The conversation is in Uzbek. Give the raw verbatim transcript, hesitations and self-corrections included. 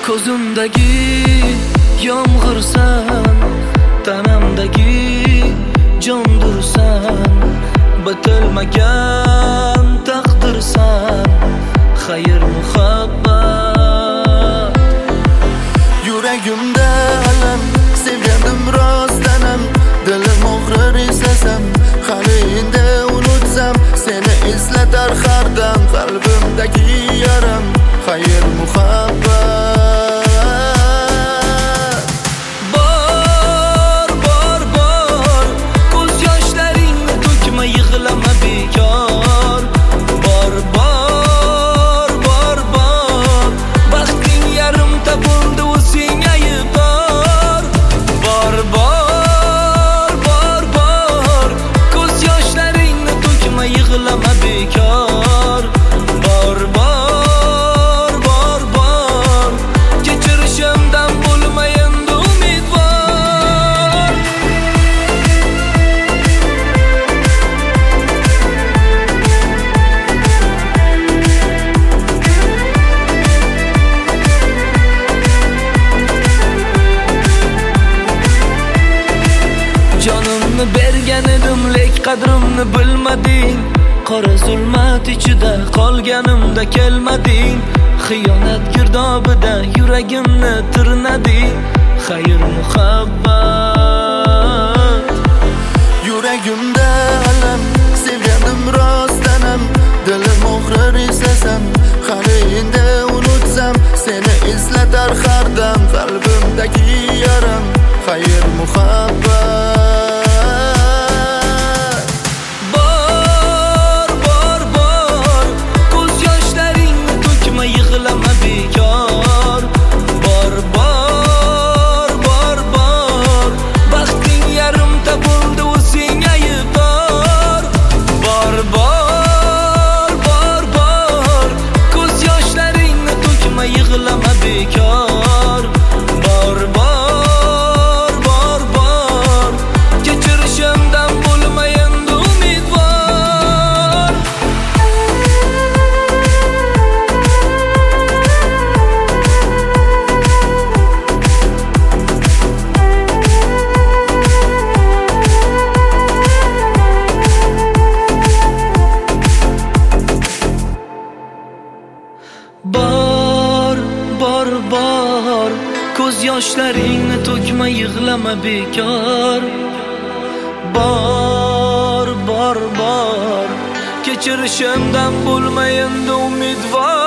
Ko'zimdagi yomg'irsan, tanamdagi jondursan, bitilmagan taqdirsan, xayr muhabbat. Yuragimda alam, sevgandim rostdanam, dilim og'rir eslasan, qani endi unutsam, seni eslatar har dam qalbimdagi yaram, xayr muhabbat. Bor, bor, bor, ko'z yoshlaringni to'kma, yig'lama bekor. Bor, bor, bor, bor, baxting yarimta bo'ldi, u senga aybdor. Bor, bor, bor, bor, ko'z yoshlaringni to'kma, yig'lama bekor. Bor, bor, bor, bor, kechirishimdan bo'lma endi umidvor. Jonimni bergan edim, lek qadrimni bilmading. Qora zulmat ichida qolganimda kelmading. Xiyonat girdobida yuragimni tirnading. Xayr muhabbat. Yuragimda alam, sevgandim rostdanam, dilim og'rir eslasan, qani endi unutsam, seni eslatar har dam qalbimdagi yaram, xayr muhabbat. Bor, bor, bor, ko'z yoshlaringni to'kma, yig'lama bekor. Bor, bor, bor, bor, baxting yarimta bo'ldi, u senga aybdor. Bor, bor, bor, bor, ko'z yoshlaringni to'kma, yig'lama bekor. Bor, bor, bor, bor, kechirishimdan bo'lma endi umidvor. Bor, bor, bor, ko'z yoshlaringni to'kma, yig'lama bekor. Bor, bor, bor, kechirishimdan bo'lma endi umidvor.